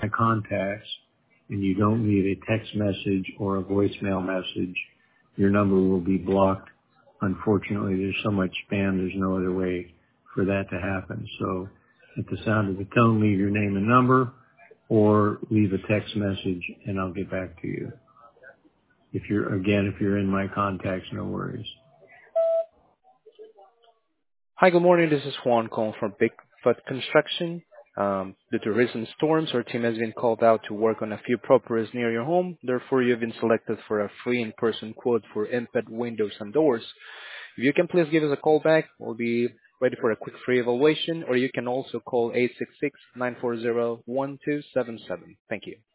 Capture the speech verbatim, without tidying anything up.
contacts and you don't leave a text message or a voicemail message, your number will be blocked. Unfortunately, there's so much spam, there's no other way for that to happen. So at the sound of the tone, leave your name and number or leave a text message and I'll get back to you. If you're, again, if you're in my contacts, no worries. Hi, good morning. This is Juan calling from Bigfoot Construction. Um, due to recent storms, our team has been called out to work on a few properties near your home. Therefore, you've been selected for a free in-person quote for impact windows and doors. If you can please give us a call back, we'll be ready for a quick free evaluation, or you can also call eight six six, nine four zero, one two seven seven. Thank you.